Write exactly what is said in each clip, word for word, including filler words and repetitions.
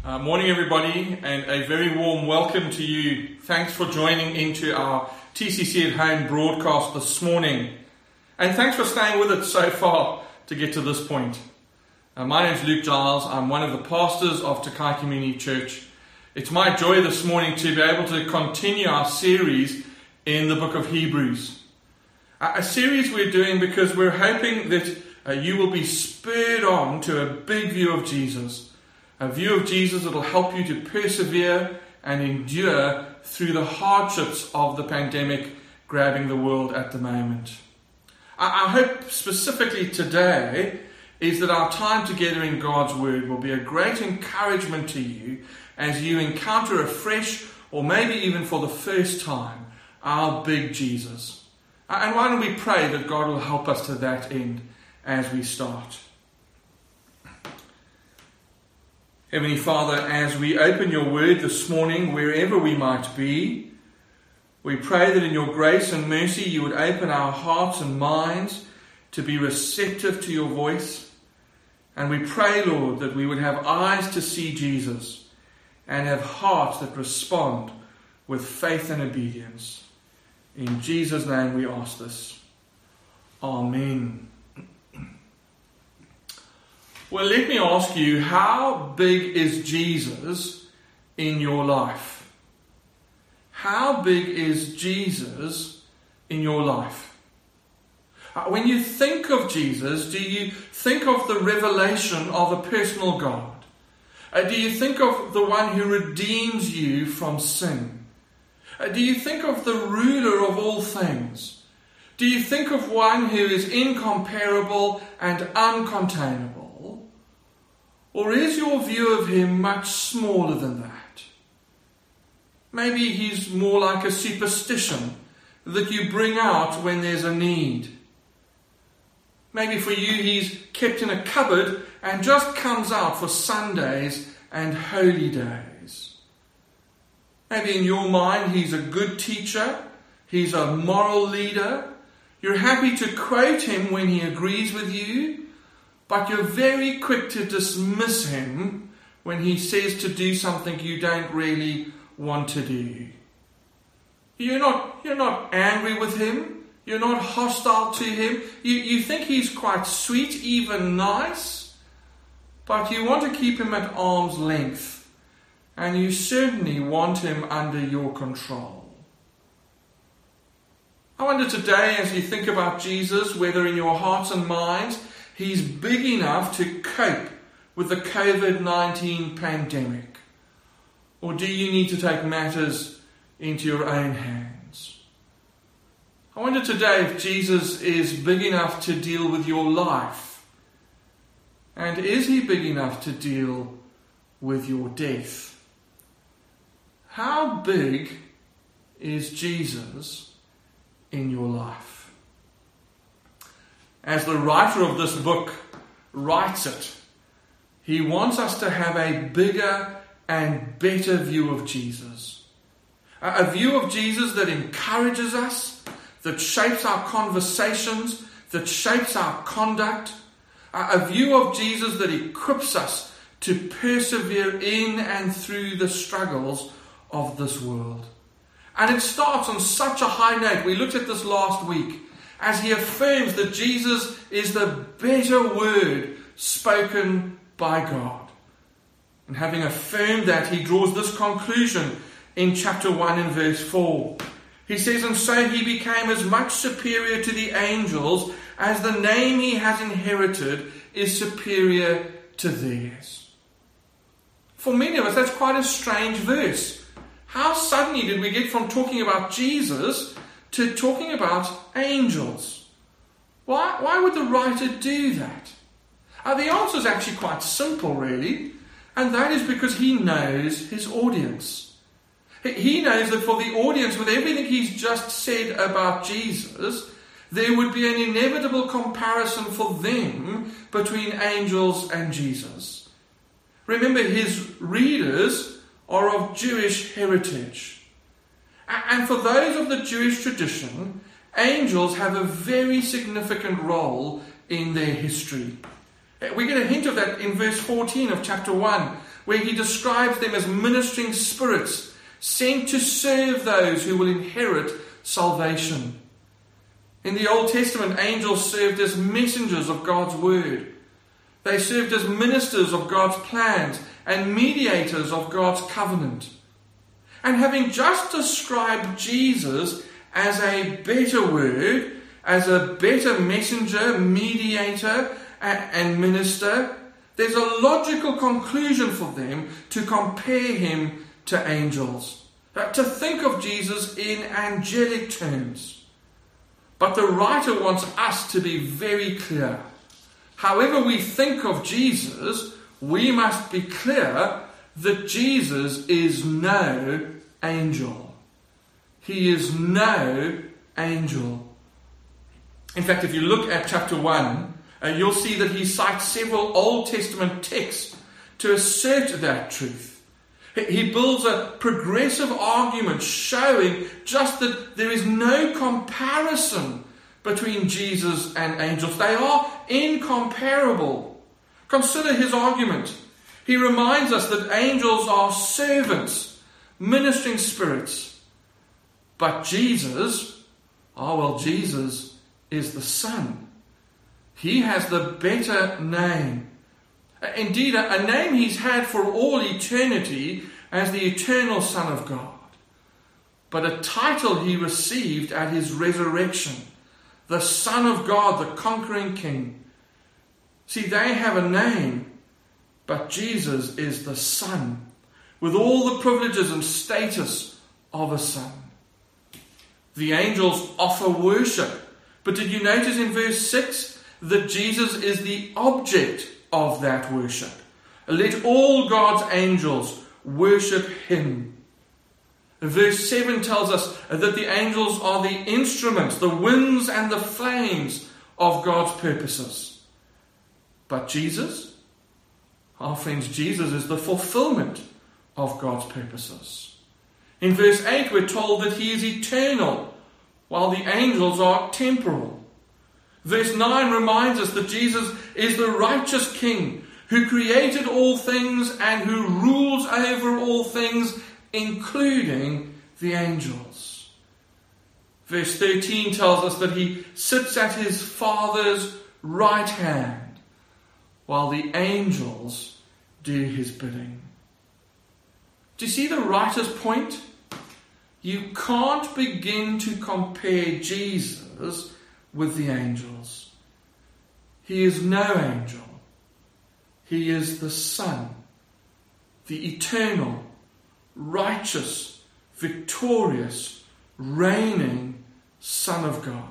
Uh, morning everybody, and a very warm welcome to you. Thanks for joining into our T C C at Home broadcast this morning. And thanks for staying with it so far to get to this point. Uh, my name is Luke Giles. I'm one of the pastors of Takai Community Church. It's my joy this morning to be able to continue our series in the book of Hebrews. Uh, a series we're doing because we're hoping that uh, you will be spurred on to a big view of Jesus. A view of Jesus that will help you to persevere and endure through the hardships of the pandemic grabbing the world at the moment. Our hope specifically today is that our time together in God's Word will be a great encouragement to you as you encounter afresh, or maybe even for the first time, our big Jesus. And why don't we pray that God will help us to that end as we start. Heavenly Father, as we open your word this morning, wherever we might be, we pray that in your grace and mercy you would open our hearts and minds to be receptive to your voice. And we pray, Lord, that we would have eyes to see Jesus and have hearts that respond with faith and obedience. In Jesus' name we ask this. Amen. Well, let me ask you, how big is Jesus in your life? How big is Jesus in your life? When you think of Jesus, do you think of the revelation of a personal God? Do you think of the one who redeems you from sin? Do you think of the ruler of all things? Do you think of one who is incomparable and uncontainable? Or is your view of him much smaller than that? Maybe he's more like a superstition that you bring out when there's a need. Maybe for you he's kept in a cupboard and just comes out for Sundays and holy days. Maybe in your mind he's a good teacher, he's a moral leader. You're happy to quote him when he agrees with you, but you're very quick to dismiss him when he says to do something you don't really want to do. You're not, you're not angry with him. You're not hostile to him. You, you think he's quite sweet, even nice, but you want to keep him at arm's length, and you certainly want him under your control. I wonder today, as you think about Jesus, whether in your hearts and minds he's big enough to cope with the covid nineteen pandemic? Or do you need to take matters into your own hands? I wonder today if Jesus is big enough to deal with your life. And is he big enough to deal with your death? How big is Jesus in your life? As the writer of this book writes it, he wants us to have a bigger and better view of Jesus. A view of Jesus that encourages us, that shapes our conversations, that shapes our conduct. A view of Jesus that equips us to persevere in and through the struggles of this world. And it starts on such a high note. We looked at this last week, as he affirms that Jesus is the better word spoken by God. And having affirmed that, he draws this conclusion in chapter one and verse four. He says, "And so he became as much superior to the angels as the name he has inherited is superior to theirs." For many of us, that's quite a strange verse. How suddenly did we get from talking about Jesus to talking about angels? Why, why would the writer do that? Uh, the answer is actually quite simple, really, and that is because he knows his audience. He knows that for the audience, with everything he's just said about Jesus, there would be an inevitable comparison for them between angels and Jesus. Remember, his readers are of Jewish heritage. And for those of the Jewish tradition, angels have a very significant role in their history. We get a hint of that in verse fourteen of chapter one, where he describes them as ministering spirits sent to serve those who will inherit salvation. In the Old Testament, angels served as messengers of God's word. They served as ministers of God's plans and mediators of God's covenant. And having just described Jesus as a better word, as a better messenger, mediator, and minister, there's a logical conclusion for them to compare him to angels, to think of Jesus in angelic terms. But the writer wants us to be very clear. However we think of Jesus, we must be clear that Jesus is no angel. He is no angel. In fact, if you look at chapter one, uh, you'll see that he cites several Old Testament texts to assert that truth. He builds a progressive argument showing just that there is no comparison between Jesus and angels. They are incomparable. Consider his argument. He reminds us that angels are servants, ministering spirits. But Jesus, oh well, Jesus is the Son. He has the better name. Indeed, a name he's had for all eternity as the eternal Son of God. But a title he received at his resurrection, the Son of God, the conquering King. See, they have a name, but Jesus is the Son, with all the privileges and status of a son. The angels offer worship, but did you notice in verse six that Jesus is the object of that worship? Let all God's angels worship him. Verse seven tells us that the angels are the instruments, the winds and the flames of God's purposes. But Jesus, our friends, Jesus is the fulfillment of God's purposes. In verse eight, we're told that he is eternal, while the angels are temporal. Verse nine reminds us that Jesus is the righteous King who created all things and who rules over all things, including the angels. Verse thirteen tells us that he sits at his Father's right hand, while the angels do his bidding. Do you see the writer's point? You can't begin to compare Jesus with the angels. He is no angel. He is the Son, the eternal, righteous, victorious, reigning Son of God.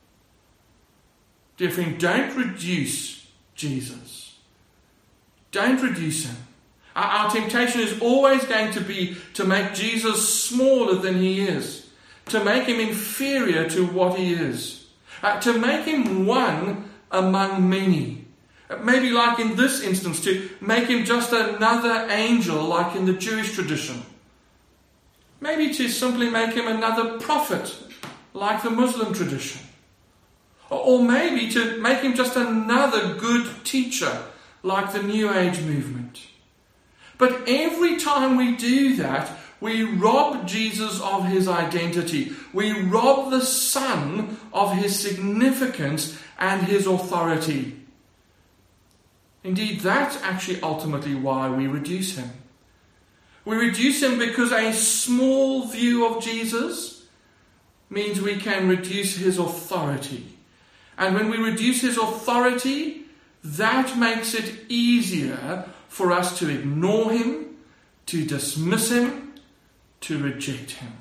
Dear friend, don't reduce Jesus. Don't reduce him. Our, our temptation is always going to be to make Jesus smaller than he is, to make him inferior to what he is, uh, to make him one among many. Maybe like in this instance, to make him just another angel like in the Jewish tradition. Maybe to simply make him another prophet like the Muslim tradition. Or maybe to make him just another good teacher like the New Age movement. But every time we do that, we rob Jesus of his identity. We rob the Son of his significance and his authority. Indeed, that's actually ultimately why we reduce him. We reduce him because a small view of Jesus means we can reduce his authority. And when we reduce his authority, that makes it easier for us to ignore him, to dismiss him, to reject him.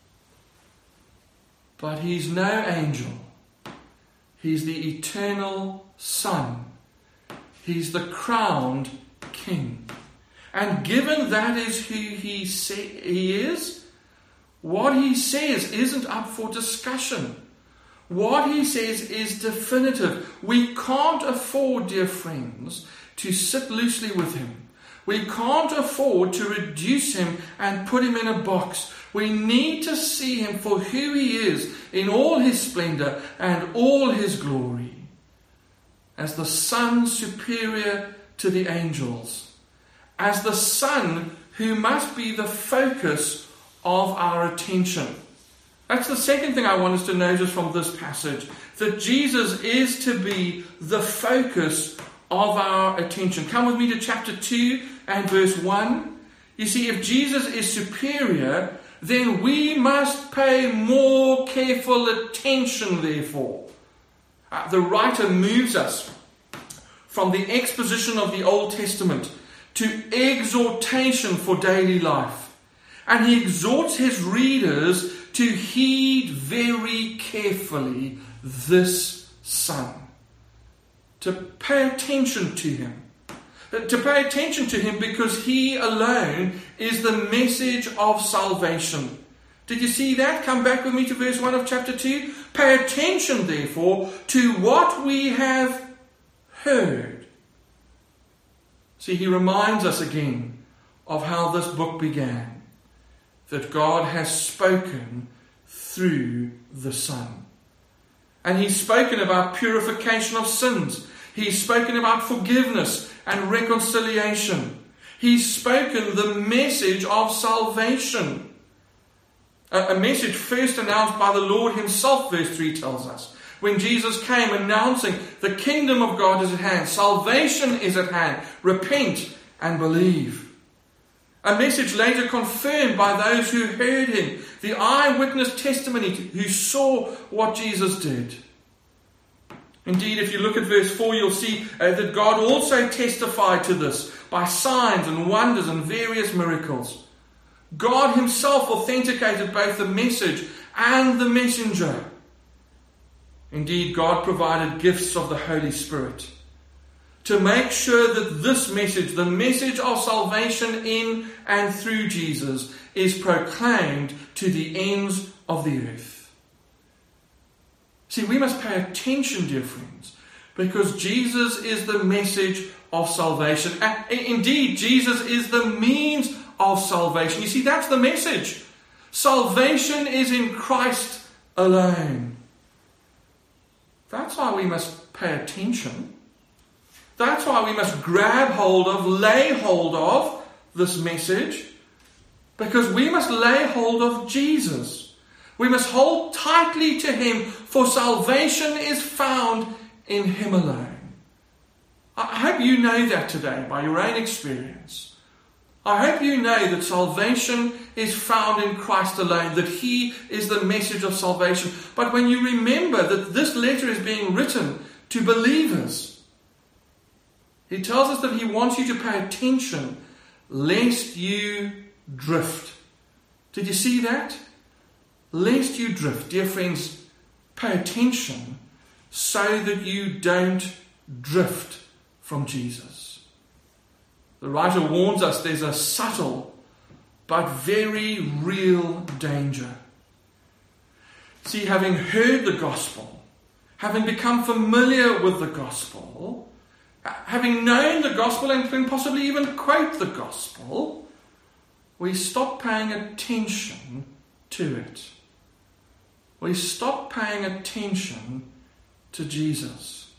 But he's no angel. He's the eternal Son. He's the crowned King. And given that is who he, say, he is, what he says isn't up for discussion. What he says is definitive. We can't afford, dear friends, to sit loosely with him. We can't afford to reduce him and put him in a box. We need to see him for who he is in all his splendor and all his glory. as the Son superior to the angels, as the Son who must be the focus of our attention. That's the second thing I want us to notice from this passage, that Jesus is to be the focus of our attention. Come with me to chapter two and verse one. You see, if Jesus is superior, then we must pay more careful attention, therefore. Uh, the writer moves us from the exposition of the Old Testament to exhortation for daily life. And he exhorts his readers to heed very carefully this Son, to pay attention to him. To pay attention to him because he alone is the message of salvation. Did you see that? Come back with me to verse one of chapter two. Pay attention, therefore, to what we have heard. See, he reminds us again of how this book began, that God has spoken through the Son. And he's spoken about purification of sins. He's spoken about forgiveness and reconciliation. He's spoken the message of salvation. A, a message first announced by the Lord himself, verse three tells us. When Jesus came announcing the kingdom of God is at hand, salvation is at hand, repent and believe. A message later confirmed by those who heard him, the eyewitness testimony who saw what Jesus did. Indeed, if you look at verse four, you'll see uh, that God also testified to this by signs and wonders and various miracles. God himself authenticated both the message and the messenger. Indeed, God provided gifts of the Holy Spirit to make sure that this message, the message of salvation in and through Jesus, is proclaimed to the ends of the earth. See, we must pay attention, dear friends, because Jesus is the message of salvation. And indeed, Jesus is the means of salvation. You see, that's the message. Salvation is in Christ alone. That's why we must pay attention. That's why we must grab hold of, lay hold of this message, because we must lay hold of Jesus. We must hold tightly to him, for salvation is found in him alone. I hope you know that today by your own experience. I hope you know that salvation is found in Christ alone, that he is the message of salvation. But when you remember that this letter is being written to believers, he tells us that he wants you to pay attention lest you drift. Did you see that? Lest you drift. Dear friends, pay attention so that you don't drift from Jesus. The writer warns us there's a subtle but very real danger. See, having heard the gospel, having become familiar with the gospel, having known the gospel and can possibly even quote the gospel, we stop paying attention to it. We stop paying attention to Jesus.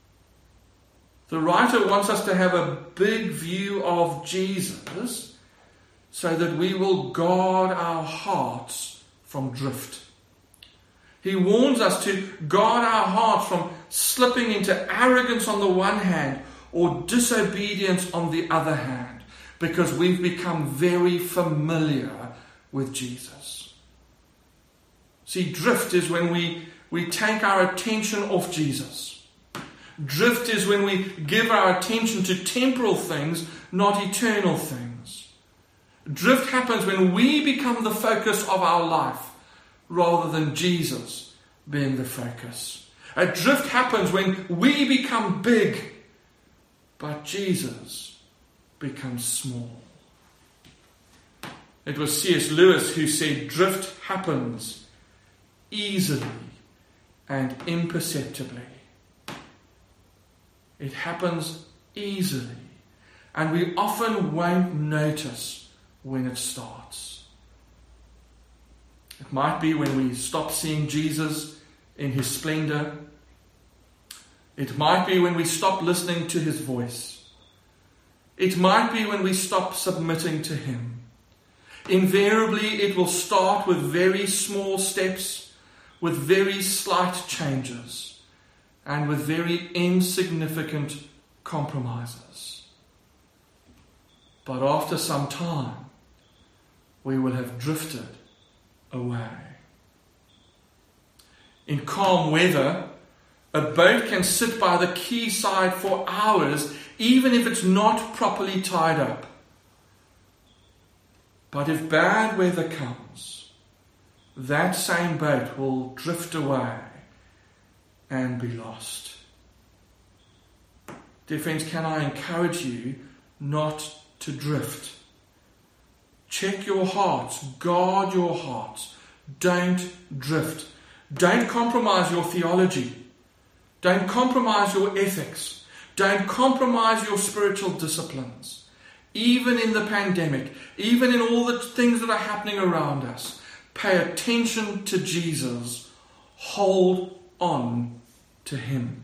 The writer wants us to have a big view of Jesus so that we will guard our hearts from drift. He warns us to guard our hearts from slipping into arrogance on the one hand or disobedience on the other hand, because we've become very familiar with Jesus. See, drift is when we, we take our attention off Jesus. Drift is when we give our attention to temporal things, not eternal things. Drift happens when we become the focus of our life rather than Jesus being the focus. A drift happens when we become big, but Jesus becomes small. It was C S Lewis who said, drift happens easily and imperceptibly. It happens easily, and we often won't notice when it starts. It might be when we stop seeing Jesus in his splendor. It might be when we stop listening to his voice. It might be when we stop submitting to him. Invariably, it will start with very small steps, with very slight changes, and with very insignificant compromises. But after some time, we will have drifted away. In calm weather, a boat can sit by the quayside for hours, even if it's not properly tied up. But if bad weather comes, that same boat will drift away and be lost. Dear friends, can I encourage you not to drift? Check your hearts, guard your hearts. Don't drift. Don't compromise your theology. Don't compromise your ethics. Don't compromise your spiritual disciplines. Even in the pandemic, even in all the things that are happening around us, pay attention to Jesus. Hold on to him.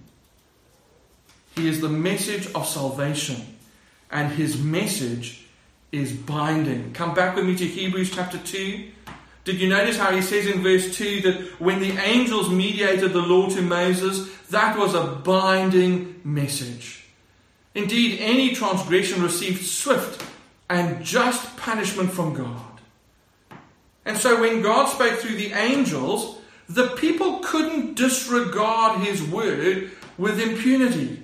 He is the message of salvation, and his message is binding. Come back with me to Hebrews chapter two. Did you notice how he says in verse two that when the angels mediated the law to Moses, that was a binding message? Indeed, any transgression received swift and just punishment from God. And so when God spoke through the angels, the people couldn't disregard his word with impunity.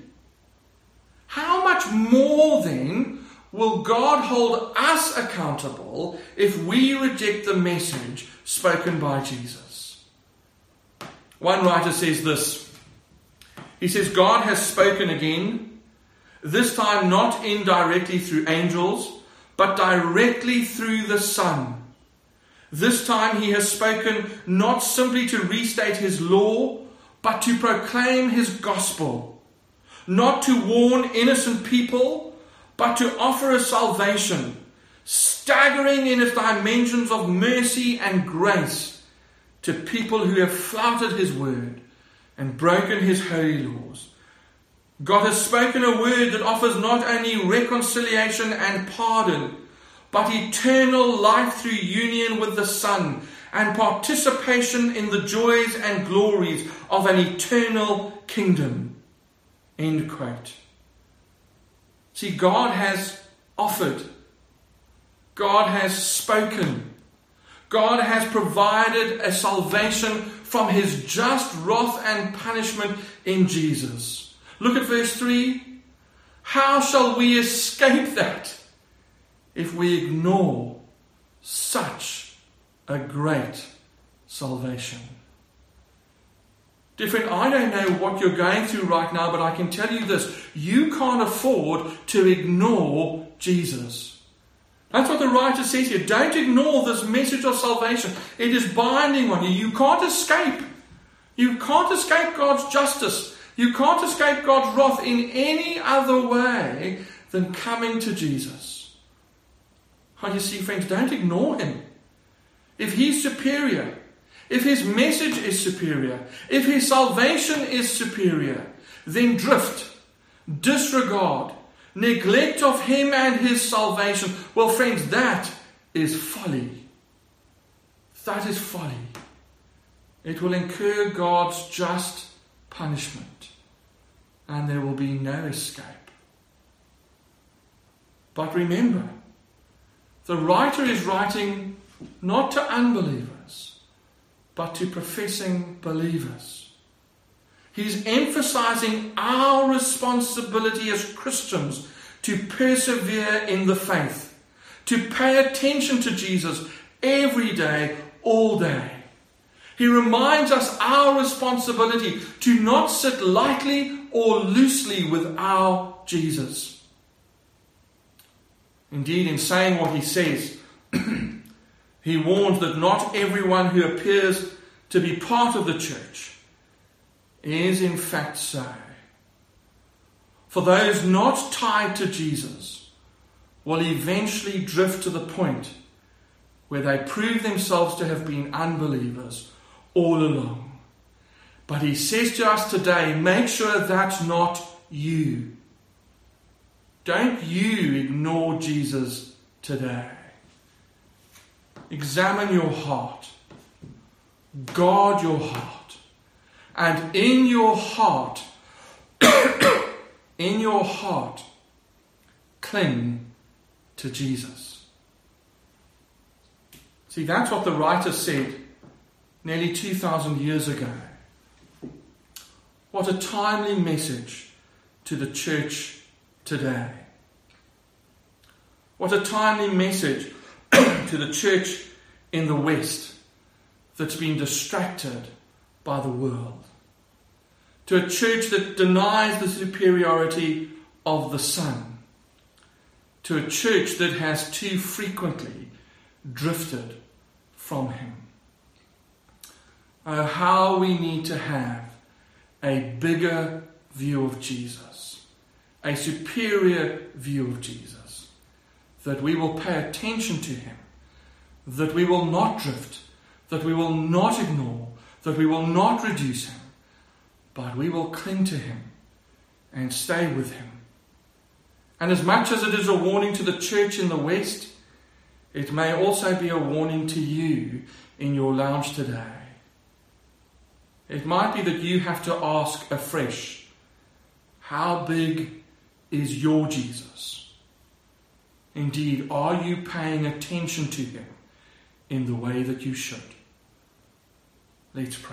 How much more then will God hold us accountable if we reject the message spoken by Jesus? One writer says this. He says, God has spoken again, this time not indirectly through angels, but directly through the Son. This time he has spoken not simply to restate his law, but to proclaim his gospel, not to warn innocent people, but to offer a salvation, staggering in its dimensions of mercy and grace to people who have flouted his word and broken his holy laws. God has spoken a word that offers not only reconciliation and pardon, but eternal life through union with the Son and participation in the joys and glories of an eternal kingdom. End quote. See, God has offered. God has spoken. God has provided a salvation from his just wrath and punishment in Jesus. Look at verse three. How shall we escape that if we ignore such a great salvation? Dear friend, I don't know what you're going through right now, but I can tell you this. You can't afford to ignore Jesus. That's what the writer says here. Don't ignore this message of salvation. It is binding on you. You can't escape. You can't escape God's justice. You can't escape God's wrath in any other way than coming to Jesus. Oh, you see, friends, don't ignore him. If he's superior, if his message is superior, if his salvation is superior, then drift, disregard, neglect of him and his salvation. Well, friends, that is folly. That is folly. It will incur God's just punishment, and there will be no escape. But remember, the writer is writing not to unbelievers, but to professing believers. He's emphasizing our responsibility as Christians to persevere in the faith, to pay attention to Jesus every day, all day. He reminds us our responsibility to not sit lightly or loosely with our Jesus. Indeed, in saying what he says, he warns that not everyone who appears to be part of the church is in fact so. For those not tied to Jesus will eventually drift to the point where they prove themselves to have been unbelievers all along. But he says to us today, make sure that's not you. Don't you ignore Jesus today. Examine your heart. Guard your heart. And in your heart, in your heart, cling to Jesus. See, that's what the writer said nearly two thousand years ago. What a timely message to the church today. What a timely message to the church in the West that's been distracted by the world. To a church that denies the superiority of the Son. To a church that has too frequently drifted from him. Oh, how we need to have a bigger view of Jesus. A superior view of Jesus. That we will pay attention to him. That we will not drift. That we will not ignore. That we will not reduce him. But we will cling to him and stay with him. And as much as it is a warning to the church in the West, it may also be a warning to you in your lounge today. It might be that you have to ask afresh, how big is your Jesus? Indeed, are you paying attention to him in the way that you should? Let's pray.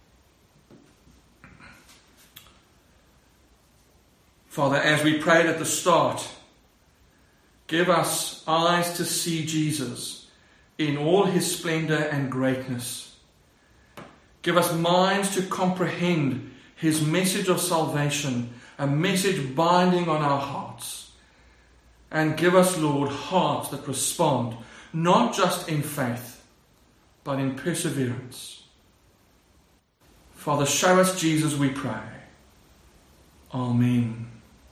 Father, as we prayed at the start, give us eyes to see Jesus in all his splendor and greatness. Give us minds to comprehend his message of salvation, a message binding on our hearts. And give us, Lord, hearts that respond, not just in faith, but in perseverance. Father, show us Jesus, we pray. Amen.